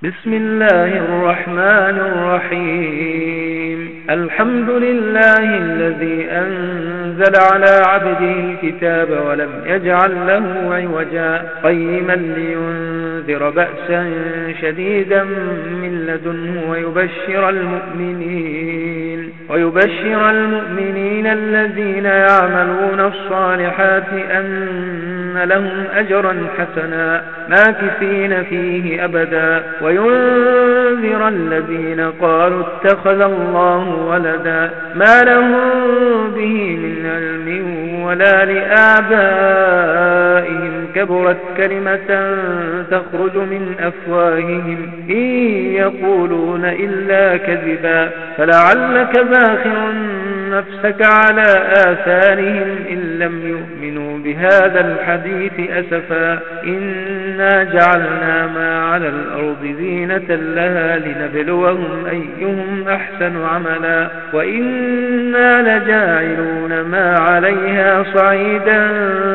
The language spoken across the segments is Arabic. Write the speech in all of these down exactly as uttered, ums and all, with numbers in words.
بسم الله الرحمن الرحيم. الحمد لله الذي أنزل على عبده الكتاب ولم يجعل له عوجا قيما لينذر بأسا شديدا من لدنه ويبشر المؤمنين ويبشر المؤمنين الذين يعملون الصالحات أن لهم أجرا حسنا ماكثين فيه أبدا وينذر الذين قالوا اتخذ الله ولدا ما لهم به من علم ولا لآبائهم كبرت كلمة تخرج من أفواههم إن يقولون إلا كذبا فلعلك باخع نفسك على آثارهم إن لم يؤمنوا بهذا الحديث أسفا إنا جعلنا ما على الأرض زينة لها لنبلوهم أيهم أحسن عملا وإنا لجاعلون ما عليها صعيدا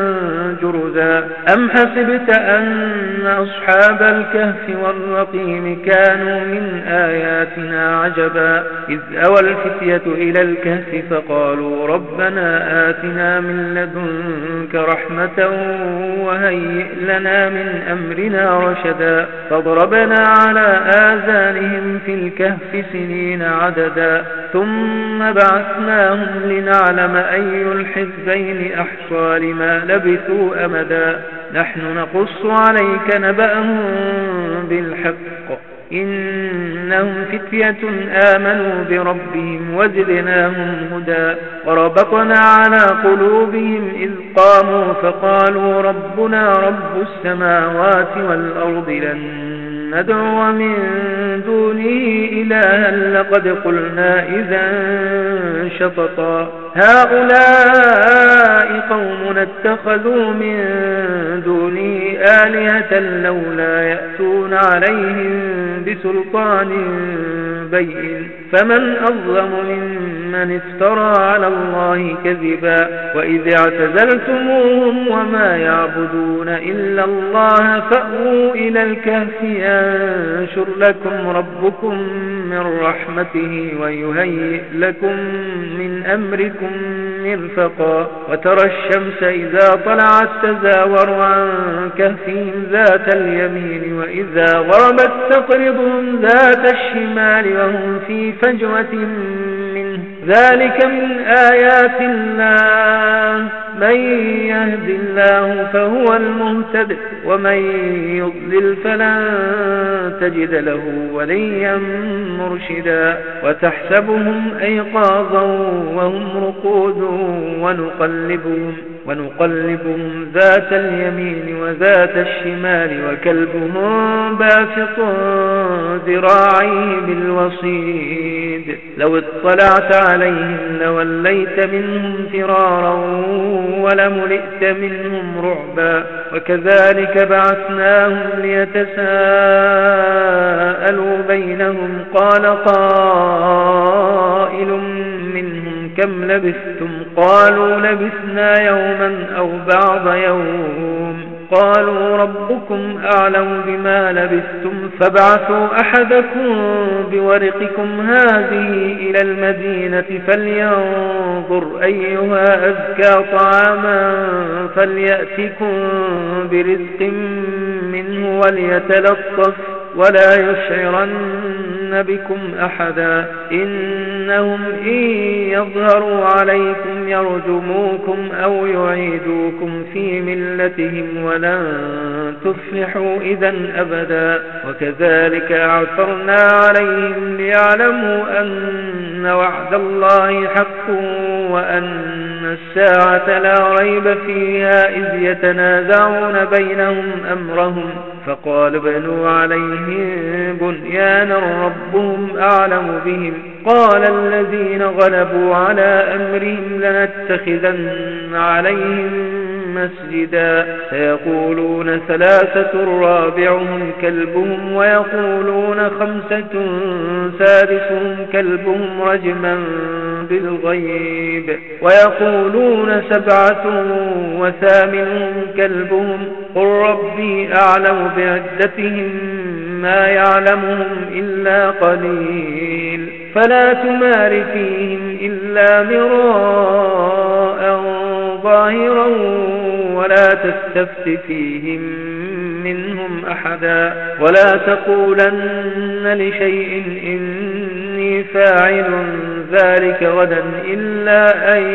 جرزا أم حسبت أن أصحاب الكهف والرقيم كانوا من آياتنا عجبا إذ أوى الفتية إلى الكهف فقالوا ربنا آتنا من لدنك رحمة وهيئ لنا من أمرنا رشدا فضربنا على آذانهم في الكهف سنين عددا ثم بعثناهم لنعلم أي الحزبين أحصى لما لبثوا أمدا نحن نقص عليك نبأهم بالحق إنهم فتية آمنوا بربهم وزدناهم هدى وربطنا على قلوبهم إذ قاموا فقالوا ربنا رب السماوات والأرض لن ندعو من دونه إلها لقد قلنا إذا شططا هؤلاء قوم اتخذوا من دونه آلهة لولا يأتون عليهم بسلطان بين فمن أظلم ممن افترى على الله كذبا وإذ اعتزلتموهم وما يعبدون إلا الله فأووا إلى الكهف ينشر لكم ربكم من رحمته ويهيئ لكم من أمركم مرفقا وترى الشمس إذا طلعت تزاور عن كهفهم ذات اليمين وإذا غربت تقرضهم ذات الشمال وهم في فجوة منه ذلك من آيات الله من يهد الله فهو المهتد ومن يضلل فلن تجد له وليا مرشدا وتحسبهم أيقاظا وهم رقود ونقلبهم ونقلبهم ذات اليمين وذات الشمال وكلبهم باسط ذراعيه بالوصيد لو اطلعت عليهم لوليت منهم فرارا ولملئت منهم رعبا وكذلك بعثناهم ليتساءلوا بينهم قال قائل منهم كم لبثتم قالوا لبثنا يوما أو بعض يوم قالوا ربكم أعلم بما لبثتم فابعثوا أحدكم بورقكم هذه إلى المدينة فلينظر أيها أزكى طعاما فليأتكم برزق منه وليتلطف ولا يشعرن بكم أحدا إنهم إن يظهروا عليكم يرجموكم أو يعيدوكم في ملتهم ولن تفلحوا إذا أبدا وكذلك أعثرنا عليهم ليعلموا أن وعد الله حق وأن الساعة لا ريب فيها إذ يتنازعون بينهم أمرهم فقال بنوا عليهم بنيانا ربهم أعلم بهم قال الذين غلبوا على أمرهم لنتخذن عليهم مسجدا سيقولون ثلاثة رابعهم كلبهم ويقولون خمسة سادسهم كلبهم رجما بالغيب ويقولون سبعة وثامنهم كلبهم قل ربي أعلم بعدتهم ما يعلمهم إلا قليل فلا تمار فيهم إلا مراء ظاهرا ولا تستفت فيهم منهم أحدا ولا تقولن لشيء إني فاعل ذلك غدا إلا أن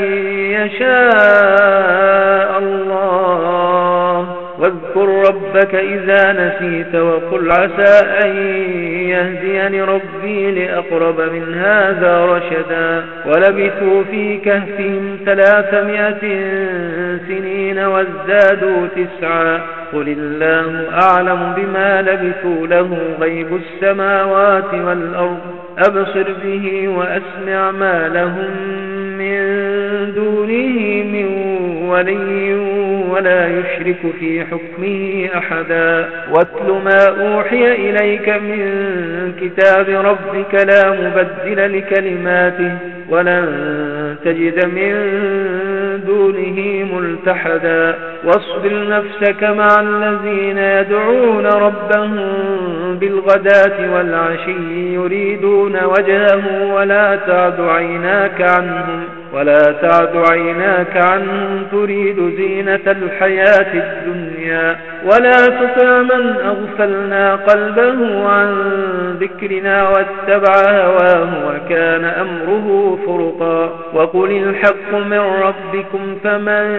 يشاء الله واذكر ربك إذا نسيت وقل عسى أن يهديني ربي لأقرب من هذا رشدا ولبثوا في كهفهم ثلاثمائة سنين وازدادوا تسعا قل الله أعلم بما لبثوا له غيب السماوات والأرض أبصر به وأسمع ما لهم من دونه من ولي ولا يشرك في حكمه أحدا واتل ما أوحي إليك من كتاب ربك لا مبدل لكلماته ولن تجد من دونه ملتحدا واصبر نفسك مع الذين يدعون ربهم بالغداة والعشي يريدون وجهه ولا تعد عيناك عنهم ولا تعد عيناك عنهم تريد زينة الحياة الدنيا ولا تطع من أغفلنا قلبه عن ذكرنا واتبع هواه وكان أمره فرطا وقل الحق من ربكم فمن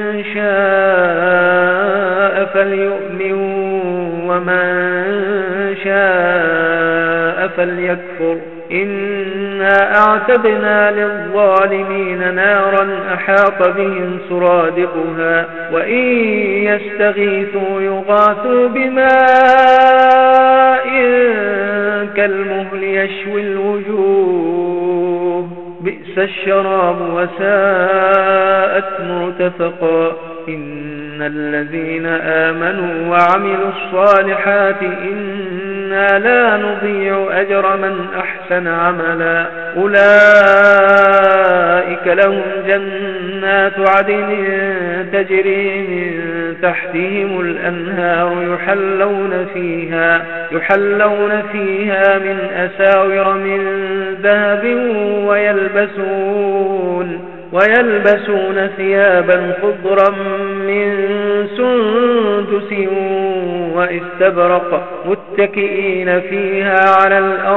شاء فليؤمن ومن شاء فليكفر إنا أعتدنا للظالمين نارا أحاط بهم سرادقها وإن يستغيثوا يغاثوا بماء كالمهل يشوي الوجوه بئس الشراب وساءت مرتفقا إن الذين آمنوا وعملوا الصالحات إنا لا نضيع أجر من أحسن عملا أولئك لهم جنات عدن تجري من تحتهم الأنهار يحلون فيها يحلون فيها من أساور من ذهب ويلبسون ويلبسون ثيابا خضرا من سندس واستبرق متكئين فيها على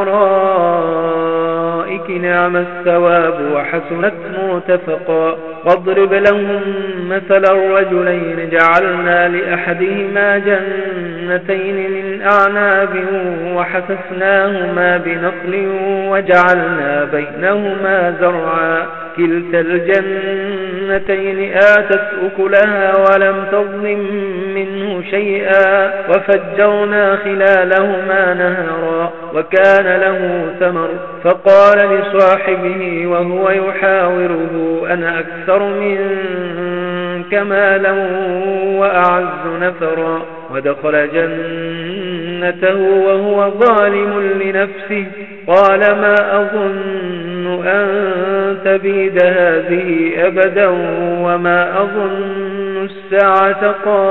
الأرائك نعم الثواب وحسنت مرتفقا واضرب لهم مثل الرجلين جعلنا لأحدهما جنتين من أعناب وحففناهما بنخل وجعلنا بينهما زرعا كلتا الجنتين آتت أكلها ولم تظلم منه شيئا وفجرنا خلالهما نهرا وكان له ثمر فقال لصاحبه وهو يحاوره أنا أكثر منك مالا وأعز نفرا ودخل جنته وهو ظالم لنفسه قال ما أظن أن تبيد هذه أبدا وما أظن الساعة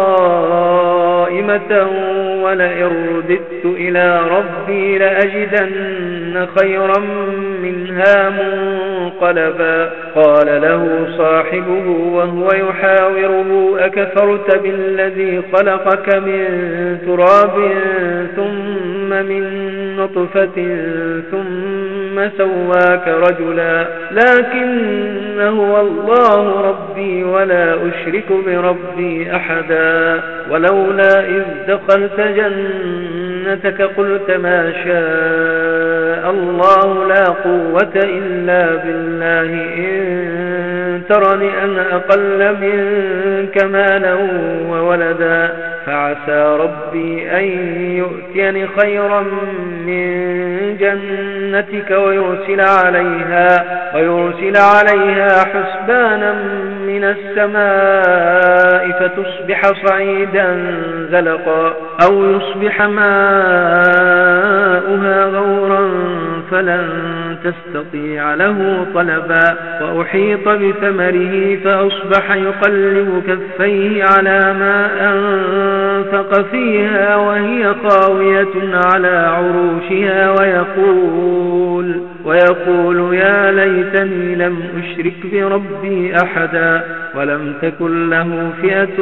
قائمة ولئن رددت إلى ربي لأجدن خيرا منها منقلبا قال له صاحبه وهو يحاوره أكفرت بالذي خلقك من تراب ثم من نطفة ثم سواك رجلا لكن هو الله ربي ولا أشرك بربي أحدا ولولا إذ دخلت جنتك قلت ما شاء الله لا قوة إلا بالله إن ترني أنا أقل منك مالا وولدا فعسى ربي أن يؤتيني خيرا من جنتك ويرسل عليها ويرسل عليها حسبانا من السماء فتصبح صعيدا زلقا أو يصبح ماؤها غورا فلن تستطيع له طلبا. وأحيط بثمره فأصبح يقلب كفيه على ما أنفق فيها وهي خاوية على عروشها ويقول, ويقول يا ليتني لم أشرك بربي أحدا ولم تكن له فئة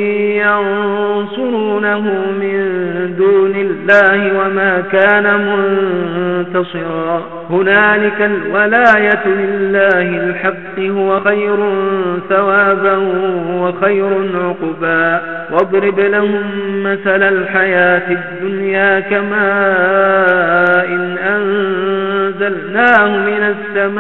ينصرونه من دون الله وما كان منتصرا. هنالك الولاية لله الحق هو خير ثوابا وخير عقبا. واضرب لهم مثل الحياة الدنيا كماء إن أنزلناه من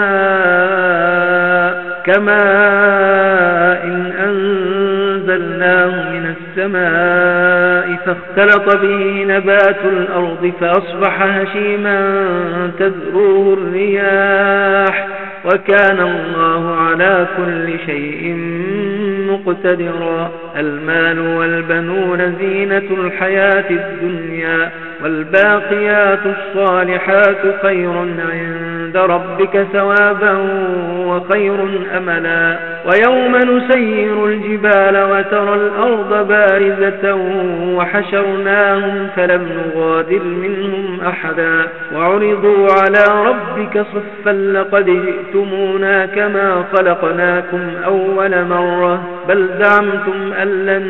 السماء كماء إن أنزلناه من السماء فاختلط به نبات الأرض فأصبح هشيما تذروه الرياح وكان الله على كل شيء مقتدرا. المال والبنون زينة الحياة الدنيا والباقيات الصالحات خير عند ربك ثوابا وخير أملا. ويوم نسير الجبال وترى الأرض بارزة وحشرناهم فلم نغادر منهم أحدا وعرضوا على ربك صفا لقد جئتمونا كما خلقناكم أول مرة بل زعمتم أن لن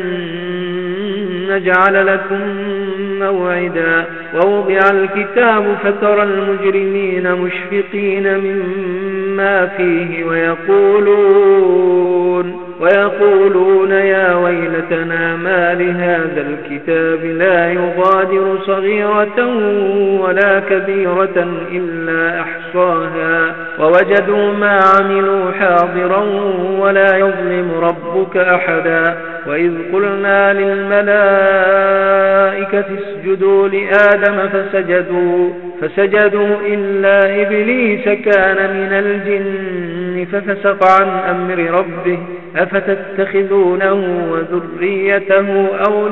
نجعل لكم موعدا. ووضع الكتاب فترى المجرمين مشفقين مما فيه ويقولون, ويقولون يا ويلتنا ما لهذا الكتاب لا يغادر صغيرة ولا كبيرة إلا أحصاها ووجدوا ما عملوا حاضرا ولا يظلم ربك أحدا. وإذ قلنا للملائكة اسجدوا لآدم فسجدوا, فسجدوا إلا إبليس كان من الجن ففسق عن أمر ربه أفتتخذونه وذريته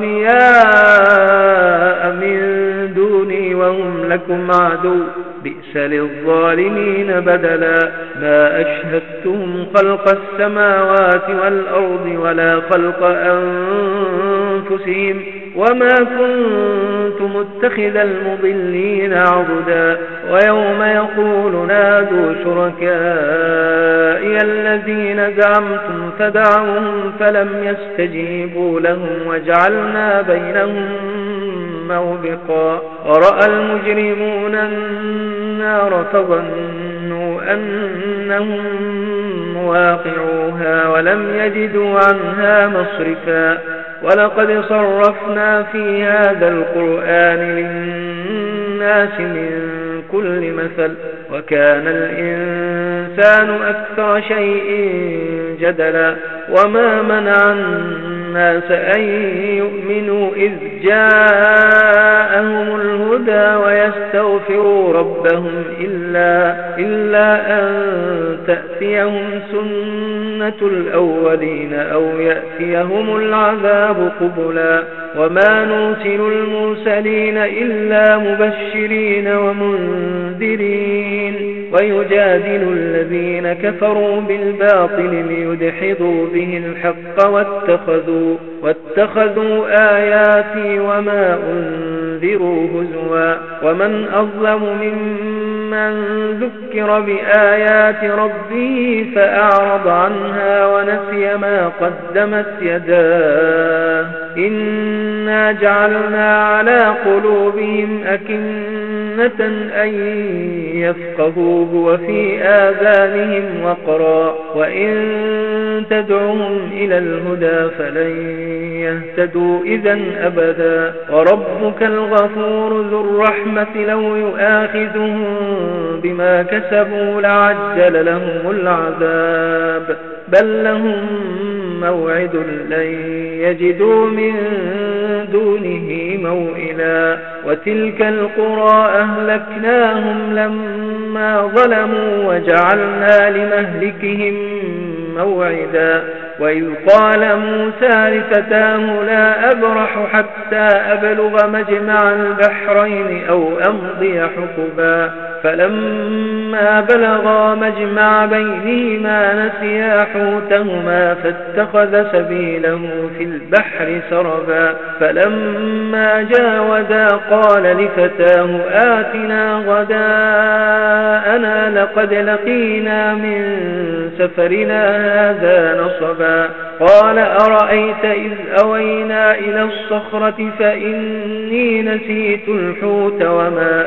أولياء من دوني وهم لكم عدو بئس للظالمين بدلا. ما أشهدتهم خلق السماوات والأرض ولا خلق أنفسهم وما كنت متخذ المضلين عضدا. ويوم يقول نادوا شركائي الذين زعمتم فدعوهم فلم يستجيبوا لهم وجعلنا بينهم موبقا. ورأى المجرمون النار فظنوا أنهم مواقعوها ولم يجدوا عنها مصرفا. ولقد صرفنا في هذا القرآن للناس من كل مثل وكان الإنسان أكثر شيء جدلا. وما منع الناس أن يؤمنوا إذ جاءهم الهدى ويستغفروا ربهم إلا, إلا أن تأتيهم سنة الأولين أو يأتيهم العذاب قبلا. وما نرسل المرسلين إلا مبشرين ومنذرين ويجادل الذين كفروا بالباطل ليدحضوا به الحق واتخذوا, واتخذوا آياتي وما أنذروا هزوا. ومن أظلم ممن ذكر بآيات ربه فأعرض عنها ونسي ما قدمت يداه إنا جعلنا على قلوبهم أكنة أن يفقهوه وفي آذانهم وقرا وإن تدعوهم إلى الهدى فلن يهتدوا إذن أبدا. وربك الغفور ذو الرحمة لو يؤاخذهم بما كسبوا لعجل لهم العذاب بل لهم موعد لن يجدوا من دونه موئلا. وتلك القرى أهلكناهم لما ظلموا وجعلنا لمهلكهم موعدا. وإذ قال موسى لفتاه لا أبرح حتى أبلغ مجمع البحرين أو أمضي حقبا فلما بلغا مجمع بينهما نسيا حوتهما فاتخذ سبيله في البحر سربا فلما جاوزا قال لفتاه آتنا غداءنا لقد لقينا من سفرنا هذا نصبا قال أرأيت إذ أوينا إلى الصخرة فإني نسيت الحوت وما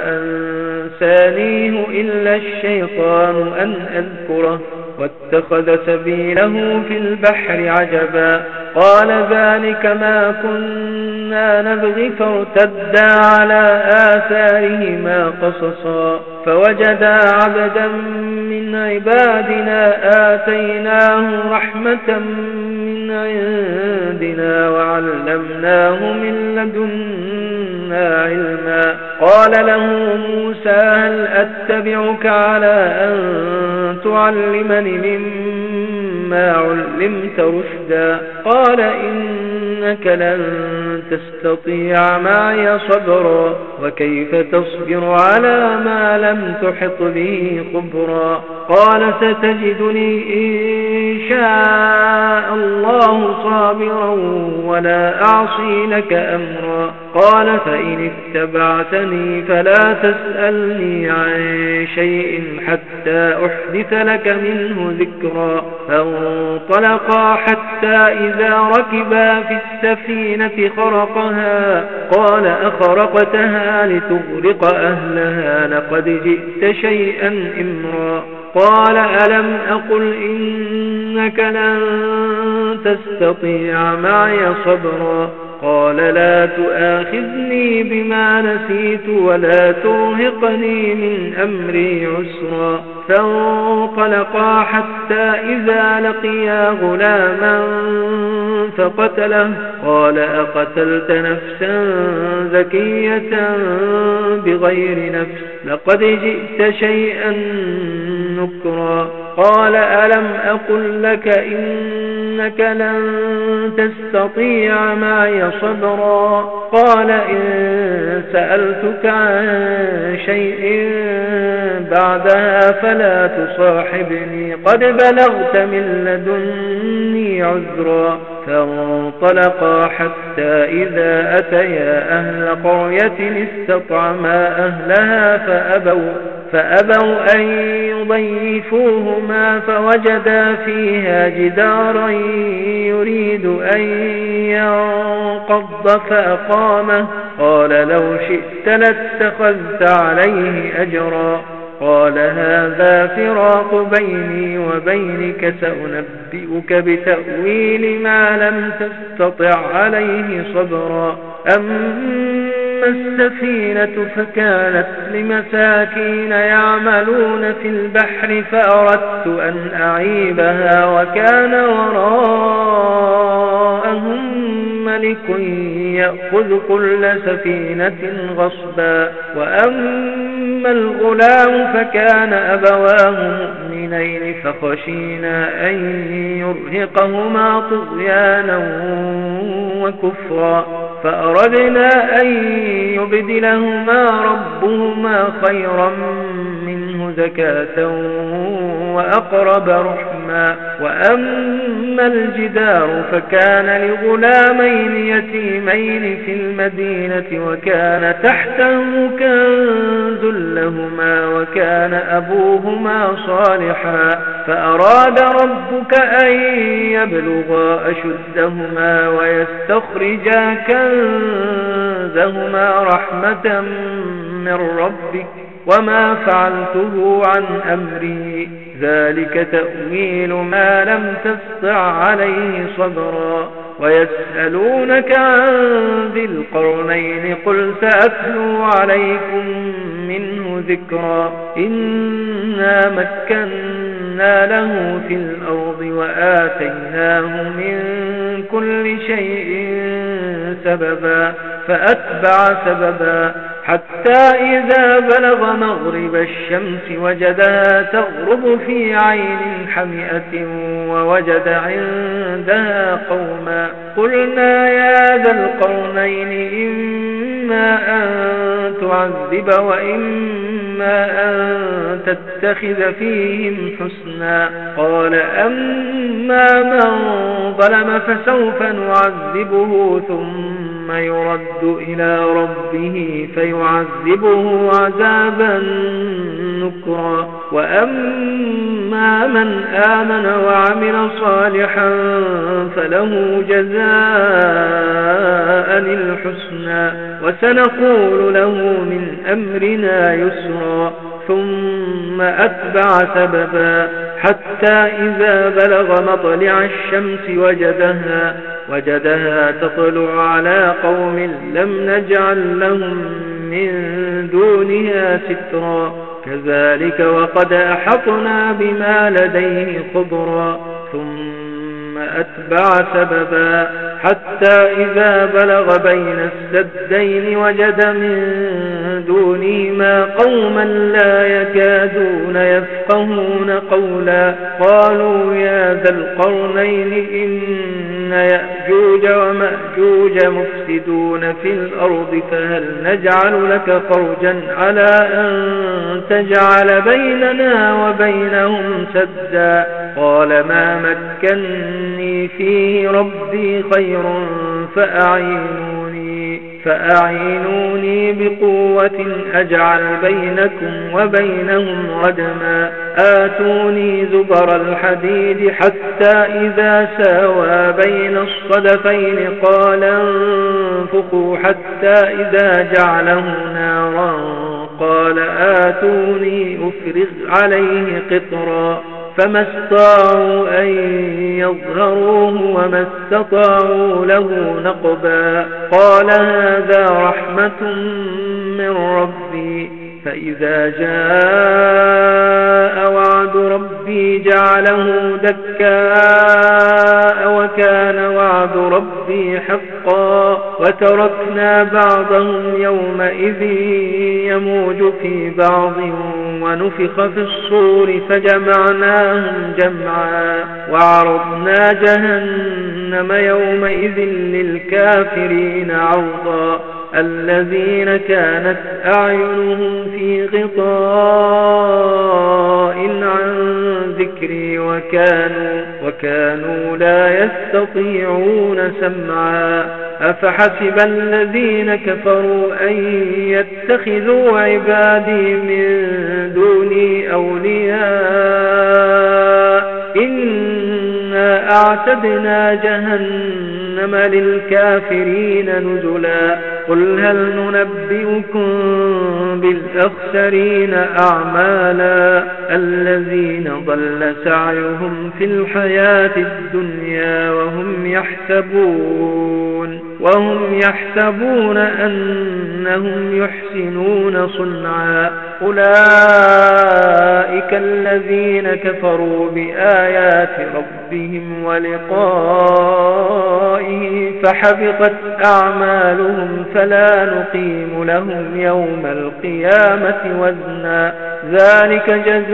أنسانيه إلا الشيطان أن أذكره واتخذ سبيله في البحر عجبا قال ذلك ما كنا نبغي فارتدا على آثارهما قصصا فوجدا عبدا من عبادنا آتيناه رحمة من عندنا وعلمناه من لدنا علما قال له موسى هل أتبعك على أن تعلمني مما علمت رشدا قال إنك لن تستطيع معي صبرا وكيف تصبر على ما لم تحط به خبرا قال ستجدني إن شاء الله صابرا ولا أعصي لك أمرا قال فإن اتبعتني فلا تسألني عن شيء حتى أحدث لك منه ذكرا فانطلقا حتى إذا ركبا في السفينة خرقها قال أخرقتها لتغرق أهلها لقد جئت شيئا إمرا قال ألم أقل إنك لن تستطيع معي صبرا قال لا تؤاخذني بما نسيت ولا ترهقني من أمري عسرا فانطلقا حتى إذا لقيا غلاما فقتله قال أقتلت نفسا زكية بغير نفس لقد جئت شيئا نكرا قال ألم أقل لك إنك لن تستطيع معي صبرا قال إن سألتك عن شيء بعدها فلا تصاحبني قد بلغت من لدني عذرا فانطلقا حتى إذا أتيا أهل قرية استطعما أهلها فأبوا, فأبوا أن يضيفوهما فوجدا فيها جدارا يريد أن ينقض فأقامه قال لو شئت لاتخذت عليه أجرا قال هذا فراق بيني وبينك سأنبئك بتأويل ما لم تستطع عليه صبرا أما السفينة فكانت لمساكين يعملون في البحر فأردت أن أعيبها وكان وراءهم ملك يأخذ كل سفينة غصبا وأما الغلام فكان أبواه مؤمنين فخشينا أن يرهقهما طغيانا وكفرا فأردنا أن يبدلهما ربهما خيرا منه زكاة وأقرب رحما وأما الجدار فكان لغلامين يتيمين في المدينة وكان تحته كنز لهما وكان أبوهما صالحا فأراد ربك أن يبلغا أشدهما ويستخرجا كنزهما رحمة من ربك وما فعلته عن أمري ذلك تأويل ما لم تستطع عليه صبرا ويسألونك عن ذي القرنين قل سأتلو عليكم منه ذكرا إنا مكنا له في الأرض وآتيناه من كل شيء سببا فأتبع سببا حتى إذا بلغ مغرب الشمس وجدها تغرب في عين حمئة ووجد عندها قوما قلنا يا ذا القرنين إما أن تعذب وإما إما أن تتخذ فيهم حسنا. قال أما من ظلم فسوف نعذبه ثم يرد إلى ربه فيعذبه عذابا نكرا. وأما من آمن وعمل صالحا فله جزاء الحسنى وسنقول له من أمرنا يسرا. ثم أتبع سببا حتى إذا بلغ مطلع الشمس وجدها وجدها تطلع على قوم لم نجعل لهم من دونها سترا. كذلك وقد أحطنا بما لديه خبرا. ثم أتبع سببا حتى إذا بلغ بين السدين وجد من دونهما قوما لا يكادون يفقهون قولا. قالوا يا ذا القرنين إن يأجوج ومأجوج مفسدون في الأرض فهل نجعل لك فرجا على أن تجعل بيننا وبينهم سدا. قال ما مكنني فيه ربي خير فأعينوني, فأعينوني بقوة أجعل بينكم وبينهم ردما. آتوني زبر الحديد حتى إذا ساوى بين الصدفين قال انفخوا حتى إذا جعله نارا قال آتوني أفرغ عليه قطرا. فما استطاعوا أن يظهروه وما استطاعوا له نقبا. قال هذا رحمة من ربي فإذا جاء وعد ربي جعله دكاء وكان وعد ربي حقا. وتركنا بعضهم يومئذ يموج في بعض ونفخ في الصور فجمعناهم جمعا. وعرضنا جهنم يومئذ للكافرين عرضا. الذين كانت أعينهم في غطاء عن ذكري وكانوا, وكانوا لا يستطيعون سمعا. أفحسب الذين كفروا أن يتخذوا عبادي من دوني أولياء إنا أعتدنا جهنم للكافرين نزلا. قل هل ننبئكم بالأخسرين أعمالا الذين ضل سعيهم في الحياة الدنيا وهم يحسبون وهم يحسبون أنهم يحسنون صنعا. أولئك الذين كفروا بآيات ربهم ولقائه فحبطت أعمالهم فلا نقيم لهم يوم القيامة وزنا. ذلك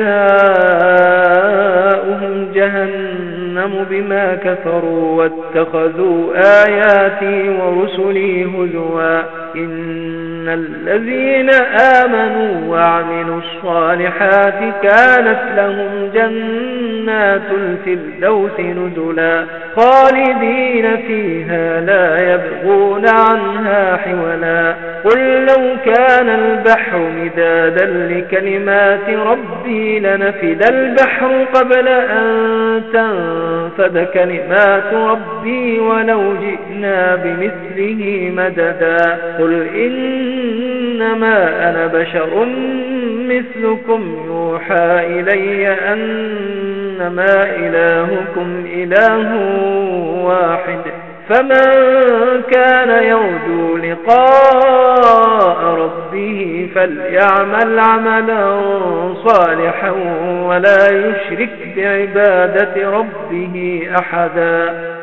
جزاؤهم جهنم بما كفروا واتخذوا آياتي ورسلي هزوا. إن الذين آمنوا وعملوا الصالحات كانت لهم جنات الفردوس نزلا خالدين فيها لا يبغون عنها حولا. قل لو كان البحر مدادا لكلمات ربي لنفد البحر قبل أن تنفد كلمات ربي ولو جئنا بمثله مددا. قل إنما أنا بشر مثلكم يوحى إلي أنما إلهكم إله واحد. فمن كان يرجو لقاء ربه فليعمل عملا صالحا ولا يشرك بعبادة ربه أحدا.